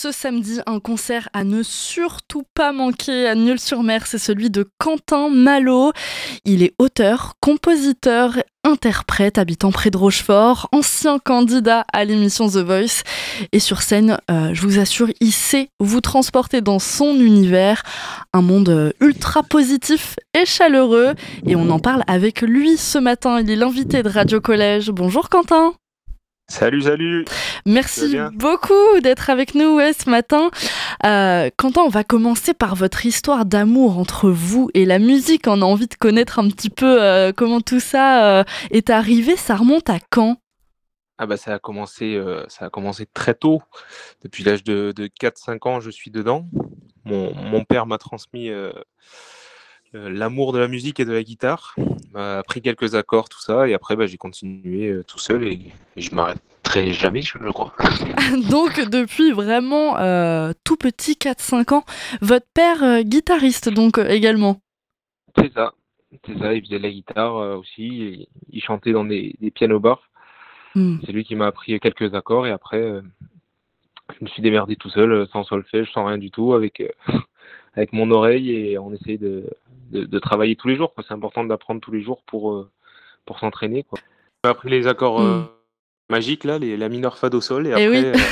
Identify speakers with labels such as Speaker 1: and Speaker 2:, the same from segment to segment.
Speaker 1: ce samedi, un concert à ne surtout pas manquer à Nieul-sur-Mer, c'est celui de Quentin Malo. Il est auteur, compositeur, interprète, habitant près de Rochefort, ancien candidat à l'émission The Voice. Et sur scène, je vous assure, il sait vous transporter dans son univers, un monde ultra positif et chaleureux. Et on en parle avec lui ce matin, il est l'invité de Radio Collège. Bonjour Quentin.
Speaker 2: Salut, salut, tu vas
Speaker 1: Merci
Speaker 2: bien?
Speaker 1: beaucoup d'être avec nous ce matin. Quentin, on va commencer par votre histoire d'amour entre vous et la musique. On a envie de connaître un petit peu comment tout ça est arrivé. Ça remonte à quand?
Speaker 2: Ah bah ça a commencé très tôt. Depuis l'âge de 4-5 ans, je suis dedans. Mon père m'a transmis l'amour de la musique et de la guitare. Il m'a appris quelques accords, tout ça, et après j'ai continué tout seul et je m'arrêterai jamais, je crois.
Speaker 1: Donc depuis vraiment tout petit, 4-5 ans, votre père guitariste donc également.
Speaker 2: C'est ça, c'est ça. Il faisait de la guitare aussi. Et il chantait dans des pianos bars.
Speaker 1: Hmm.
Speaker 2: C'est lui qui m'a appris quelques accords et après je me suis démerdé tout seul, sans solfège, sans rien du tout, avec mon oreille et on essaye de travailler tous les jours, quoi. C'est important d'apprendre tous les jours pour s'entraîner, quoi. J'ai appris les accords
Speaker 1: Hmm.
Speaker 2: magiques, là, la mineur fa do sol, et
Speaker 1: Et oui.
Speaker 2: après,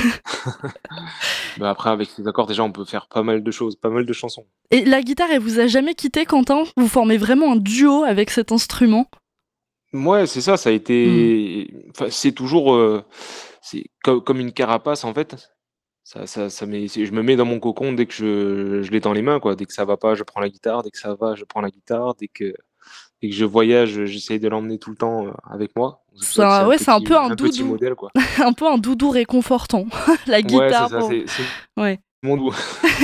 Speaker 2: après, avec ces accords, déjà, on peut faire pas mal de choses, pas mal de chansons.
Speaker 1: Et la guitare, elle vous a jamais quitté, Quentin? Vous formez vraiment un duo avec cet instrument?
Speaker 2: Ouais, c'est ça, ça a
Speaker 1: Hmm.
Speaker 2: été. Enfin, c'est toujours. C'est comme une carapace, en fait. Je me mets dans mon cocon dès que je l'ai dans les mains, quoi. Dès que ça va pas, je prends la guitare. Dès que ça va, je prends la guitare. Dès que je voyage, j'essaye de l'emmener tout le temps avec moi. C'est pour ça que c'est
Speaker 1: Ouais, c'est un peu un
Speaker 2: un petit
Speaker 1: doudou,
Speaker 2: modèle, quoi.
Speaker 1: un peu un doudou réconfortant, la
Speaker 2: Ouais, c'est
Speaker 1: guitare.
Speaker 2: ça,
Speaker 1: Pour...
Speaker 2: c'est
Speaker 1: Ouais.
Speaker 2: mon doux.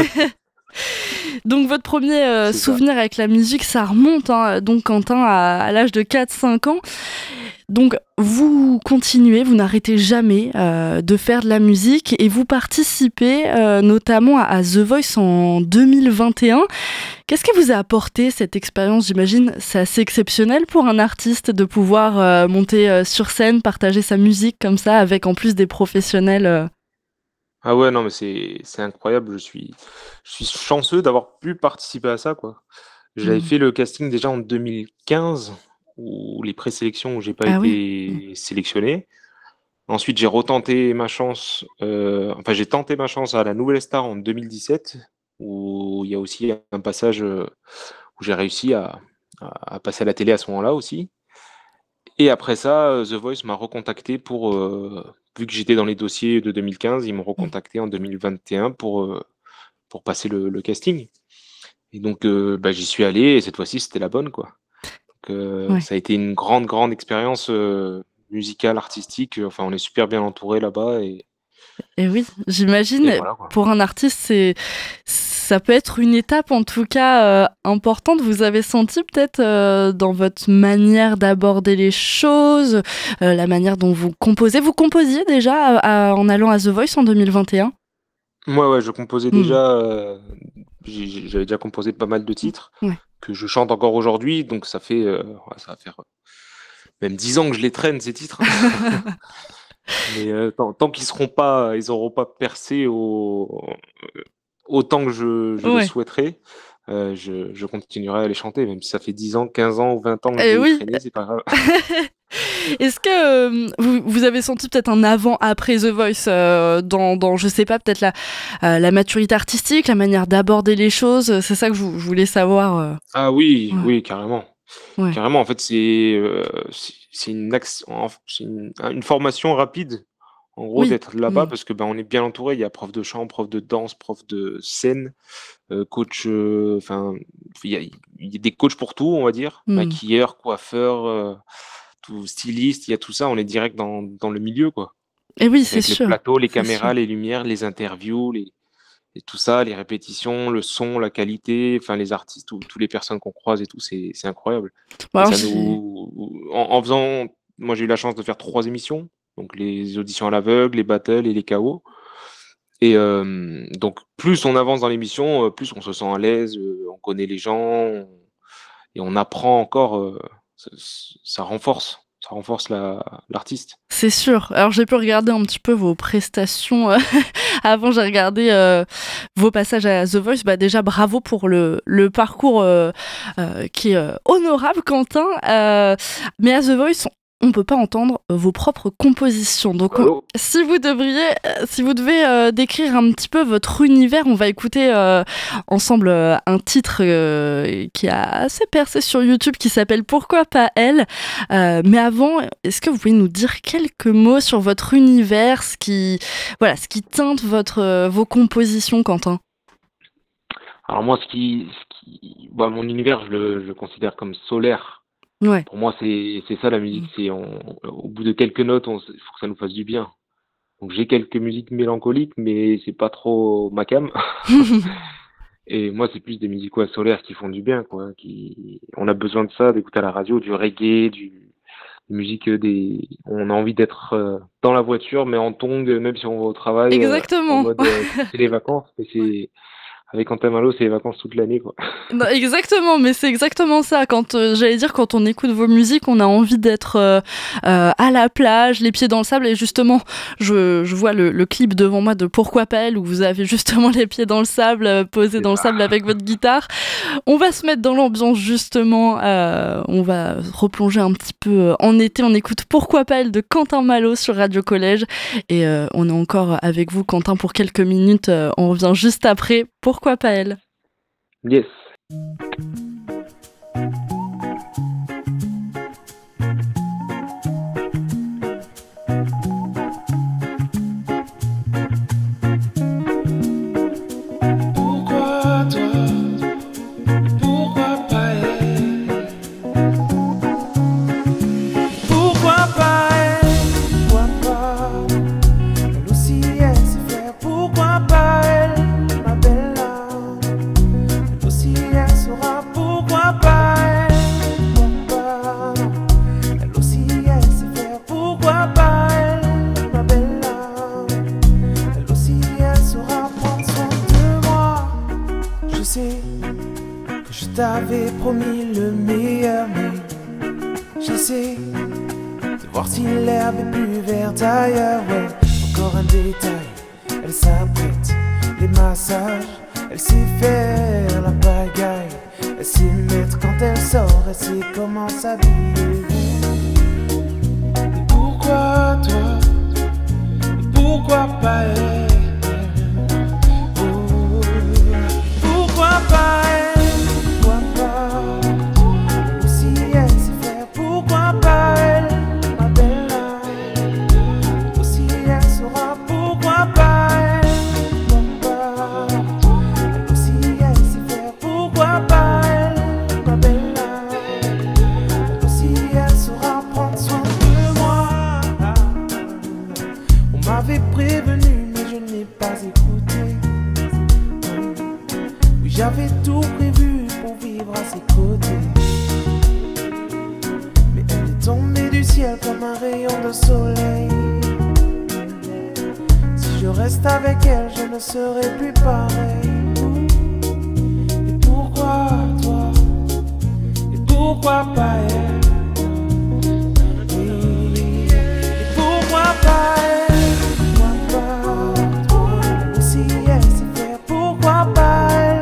Speaker 1: Donc votre premier
Speaker 2: C'est ça.
Speaker 1: souvenir avec la musique, ça remonte, hein, donc Quentin, à l'âge de 4-5 ans. Donc vous continuez, vous n'arrêtez jamais de faire de la musique et vous participez notamment à The Voice en 2021. Qu'est-ce que vous a apporté cette expérience? J'imagine c'est assez exceptionnel pour un artiste de pouvoir monter sur scène, partager sa musique comme ça avec en plus des professionnels.
Speaker 2: Ah ouais, non, mais c'est incroyable. Je suis chanceux d'avoir pu participer à ça, quoi. J'avais
Speaker 1: Hmm.
Speaker 2: fait le casting déjà en 2015, ou les présélections où j'ai pas
Speaker 1: Ah oui.
Speaker 2: été sélectionné. Ensuite, j'ai tenté ma chance à la Nouvelle Star en 2017, où il y a aussi un passage où j'ai réussi à passer à la télé à ce moment-là aussi. Et après ça, The Voice m'a recontacté vu que j'étais dans les dossiers de 2015, ils m'ont
Speaker 1: Hmm.
Speaker 2: recontacté en 2021 pour passer le casting. Et donc, j'y suis allé et cette fois-ci, c'était la bonne, quoi. Donc,
Speaker 1: Ouais.
Speaker 2: ça a été une grande, grande expérience musicale, artistique. Enfin, on est super bien entouré là-bas
Speaker 1: Et oui,
Speaker 2: et
Speaker 1: j'imagine,
Speaker 2: voilà, quoi.
Speaker 1: pour un artiste, ça peut être une étape en tout cas importante. Vous avez senti peut-être dans votre manière d'aborder les choses, la manière dont vous composez. Vous composiez déjà en allant à The Voice en 2021?
Speaker 2: Moi, ouais, je composais
Speaker 1: Hmm.
Speaker 2: déjà. J'avais déjà composé pas mal de titres
Speaker 1: Ouais.
Speaker 2: que je chante encore aujourd'hui. Donc, ça va faire même 10 ans que je les traîne, ces titres. Mais tant qu'ils seront pas, ils auront pas percé autant que je le
Speaker 1: Ouais.
Speaker 2: souhaiterais, je continuerai à les chanter, même si ça fait 10 ans, 15 ans ou 20 ans que je
Speaker 1: Et
Speaker 2: les ai
Speaker 1: oui.
Speaker 2: traînés, c'est pas grave.
Speaker 1: Est-ce que vous avez senti peut-être un avant-après The Voice dans, je sais pas, peut-être la maturité artistique, la manière d'aborder les choses? C'est ça que je voulais savoir.
Speaker 2: Ah oui,
Speaker 1: Ouais.
Speaker 2: oui, carrément.
Speaker 1: Ouais.
Speaker 2: Carrément, en fait, c'est une formation rapide, en gros,
Speaker 1: Oui.
Speaker 2: d'être là-bas
Speaker 1: Hmm.
Speaker 2: parce que on est bien entouré. Il y a prof de chant, prof de danse, prof de scène, coach. Enfin, il y a des coachs pour tout, on va dire,
Speaker 1: Hmm.
Speaker 2: maquilleurs, coiffeurs, tout styliste. Il y a tout ça. On est direct dans le milieu, quoi.
Speaker 1: Et oui, c'est
Speaker 2: Avec les
Speaker 1: sûr.
Speaker 2: plateaux, les
Speaker 1: C'est sûr.
Speaker 2: caméras, les lumières, les interviews, et tout ça, les répétitions, le son, la qualité, enfin les artistes, tous les personnes qu'on croise et tout, c'est incroyable.
Speaker 1: Bon,
Speaker 2: Et
Speaker 1: alors,
Speaker 2: ça nous, en faisant, moi j'ai eu la chance de faire 3 émissions, donc les auditions à l'aveugle, les battles et les KO. Et donc plus on avance dans l'émission, plus on se sent à l'aise, on connaît les gens et on apprend encore. Ça renforce l'artiste.
Speaker 1: C'est sûr. Alors j'ai pu regarder un petit peu vos prestations. Avant, j'ai regardé vos passages à The Voice. Bah, déjà, bravo pour le parcours qui est honorable, Quentin. Mais à The Voice, on peut pas entendre vos propres compositions. Donc, si vous devez décrire un petit peu votre univers, on va écouter ensemble un titre qui a assez percé sur YouTube qui s'appelle Pourquoi pas elle. Mais avant, est-ce que vous pouvez nous dire quelques mots sur votre univers, ce qui teinte vos compositions, Quentin?
Speaker 2: Alors moi, mon univers, je le considère comme solaire.
Speaker 1: Ouais.
Speaker 2: Pour moi, c'est ça la musique. Au bout de quelques notes, il faut que ça nous fasse du bien. Donc j'ai quelques musiques mélancoliques, mais c'est pas trop ma came. Et moi, c'est plus des musiques solaires qui font du bien, quoi. On a besoin de ça, d'écouter à la radio, du reggae, musique on a envie d'être dans la voiture, mais en tongs, même si on va au travail, en
Speaker 1: Exactement.
Speaker 2: mode c'est les vacances. Mais avec Quentin Malo, c'est les vacances toute l'année, quoi.
Speaker 1: Non, exactement, mais c'est exactement ça. Quand on écoute vos musiques, on a envie d'être à la plage, les pieds dans le sable. Et justement, je vois le clip devant moi de Pourquoi pas elle, où vous avez justement les pieds dans le sable, posés dans le sable avec votre guitare. On va se mettre dans l'ambiance, justement. On va replonger un petit peu en été. On écoute Pourquoi pas elle de Quentin Malo sur Radio Collège. Et on est encore avec vous, Quentin, pour quelques minutes. On revient juste après. Pourquoi pas elle?
Speaker 2: Yes.
Speaker 3: T'avais promis le meilleur, mais j'essaie de voir si l'herbe est plus verte ailleurs. Ouais, encore un détail, elle s'apprête, les massages, elle sait faire la pagaille, elle sait mettre quand elle sort, elle sait comment s'habiller. Et pourquoi toi? Et pourquoi pas elle? Oh, pourquoi pas elle? J'avais tout prévu pour vivre à ses côtés, mais elle est tombée du ciel comme un rayon de soleil. Si je reste avec elle, je ne serai plus pareil. Et pourquoi toi? Et pourquoi pas elle? Et pourquoi pas elle? Elle aussi elle sait faire, pourquoi pas elle?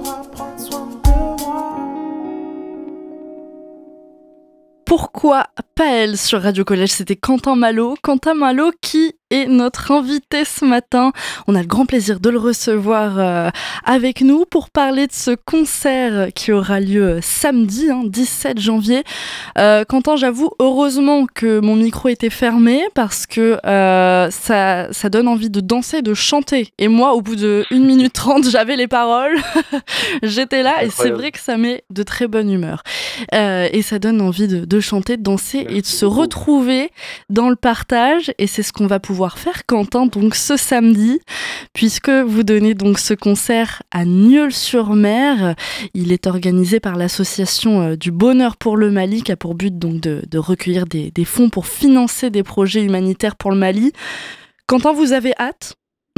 Speaker 1: Pourquoi pas elle sur Radio Collège, c'était Quentin Malo. Quentin Malo qui est notre invité ce matin. On a le grand plaisir de le recevoir avec nous pour parler de ce concert qui aura lieu samedi, 17 janvier. Quentin, j'avoue, heureusement que mon micro était fermé parce que ça donne envie de danser, de chanter. Et moi, au bout de 1 minute 30, j'avais les paroles. J'étais là et c'est vrai que ça met de très bonne humeur. Et ça donne envie de chanter, de danser et de se retrouver dans le partage. Et c'est ce qu'on va pouvoir faire, Quentin, donc ce samedi, puisque vous donnez donc ce concert à Nieul-sur-Mer. Il est organisé par l'association du Bonheur pour le Mali, qui a pour but donc de recueillir des fonds pour financer des projets humanitaires pour le Mali. Quentin, vous avez hâte ?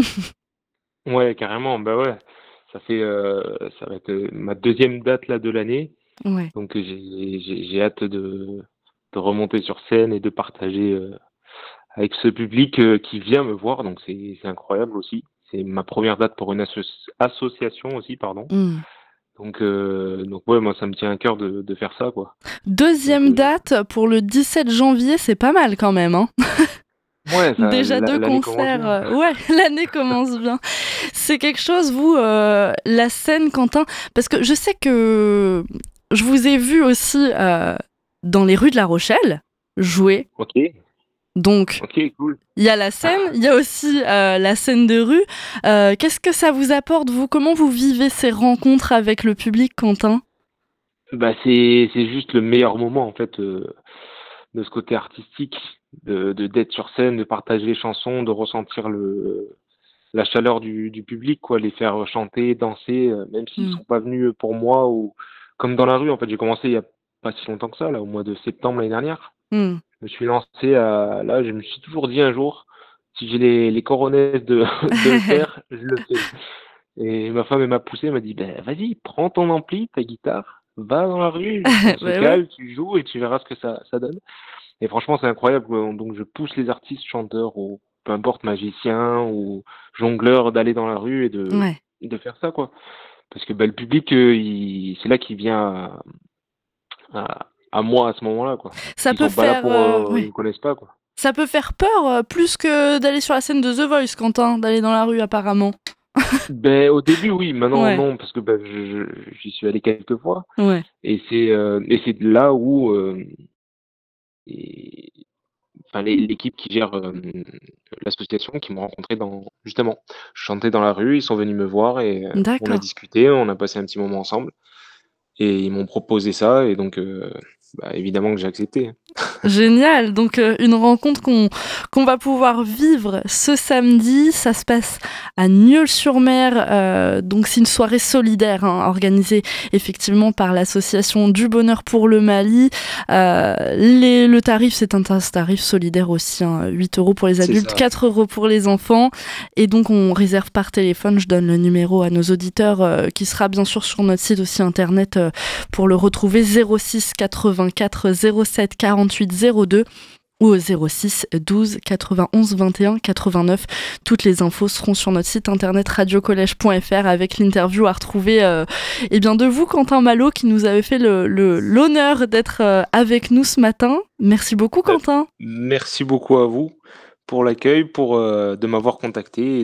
Speaker 2: Ouais, carrément. Bah ouais, ça va être ma 2e date là de l'année.
Speaker 1: Ouais.
Speaker 2: Donc j'ai hâte de remonter sur scène et de partager avec ce public qui vient me voir. Donc c'est incroyable aussi. C'est ma première date pour une association aussi, pardon. Donc ouais, moi ça me tient à cœur de faire ça, quoi.
Speaker 1: 2e date pour le 17 janvier, c'est pas mal quand même, hein.
Speaker 2: Ouais,
Speaker 1: Déjà 2 concerts. Ouais, l'année commence bien. C'est quelque chose, vous, la scène, Quentin, parce que je sais que je vous ai vu aussi dans les rues de La Rochelle jouer.
Speaker 2: Ok.
Speaker 1: Donc,
Speaker 2: cool.
Speaker 1: Il y a la scène, il y a aussi la scène de rue. Qu'est-ce que ça vous apporte, vous ? Comment vous vivez ces rencontres avec le public, Quentin ?
Speaker 2: Bah c'est juste le meilleur moment en fait de ce côté artistique, d'être sur scène, de partager les chansons, de ressentir la chaleur du public, quoi, les faire chanter, danser, même s'ils sont pas venus pour moi, ou comme dans la rue en fait. J'ai commencé il y a pas si longtemps que ça, là, au mois de septembre l'année dernière. Je me suis lancé là, je me suis toujours dit un jour, si j'ai les coronets de le faire, je le fais. Et ma femme, elle m'a poussé, elle m'a dit, vas-y, prends ton ampli, ta guitare, va dans la rue, on se cale, tu joues et tu verras ce que ça donne. Et franchement, c'est incroyable. Donc je pousse les artistes, chanteurs, ou peu importe, magiciens ou jongleurs, d'aller dans la rue et de faire ça, quoi. Parce que le public, c'est là qu'il vient à moi à ce moment-là, quoi.
Speaker 1: Ça
Speaker 2: Ils
Speaker 1: peut
Speaker 2: sont
Speaker 1: faire,
Speaker 2: pas là pour, ils me connaissent pas, quoi.
Speaker 1: Ça peut faire peur plus que d'aller sur la scène de The Voice, Quentin, d'aller dans la rue apparemment.
Speaker 2: Au début, oui. Maintenant,
Speaker 1: Ouais.
Speaker 2: non, parce que j'y suis allé quelques fois.
Speaker 1: Ouais.
Speaker 2: Et c'est là où l'équipe qui gère l'association qui m'ont rencontré justement. Je chantais dans la rue, ils sont venus me voir et on a
Speaker 1: D'accord.
Speaker 2: discuté, on a passé un petit moment ensemble et ils m'ont proposé ça et donc évidemment que j'ai accepté.
Speaker 1: Génial, donc une rencontre qu'on va pouvoir vivre ce samedi. Ça se passe à Nieul-sur-Mer, donc c'est une soirée solidaire organisée effectivement par l'association du Bonheur pour le Mali. Le tarif, c'est un tarif solidaire aussi, 8 € pour les adultes, 4 € pour les enfants. Et donc on réserve par téléphone, je donne le numéro à nos auditeurs qui sera bien sûr sur notre site aussi internet pour le retrouver, 06 84 07 48 02 ou au 06 12 91 21 89. Toutes les infos seront sur notre site internet radiocollège.fr avec l'interview à retrouver de vous, Quentin Malo, qui nous avait fait l'honneur d'être avec nous ce matin. Merci beaucoup, Quentin.
Speaker 2: Merci beaucoup à vous pour l'accueil, de m'avoir contacté et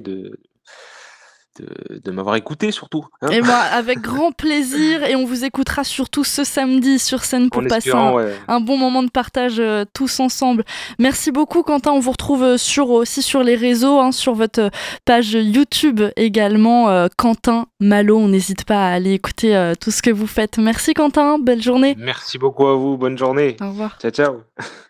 Speaker 2: de m'avoir écouté surtout.
Speaker 1: Et moi, avec grand plaisir, et on vous écoutera surtout ce samedi sur scène pour passer un bon moment de partage tous ensemble. Merci beaucoup, Quentin. On vous retrouve aussi sur les réseaux, sur votre page YouTube également, Quentin Malo. On n'hésite pas à aller écouter tout ce que vous faites. Merci, Quentin. Belle journée.
Speaker 2: Merci beaucoup à vous. Bonne journée.
Speaker 1: Au revoir.
Speaker 2: Ciao, ciao.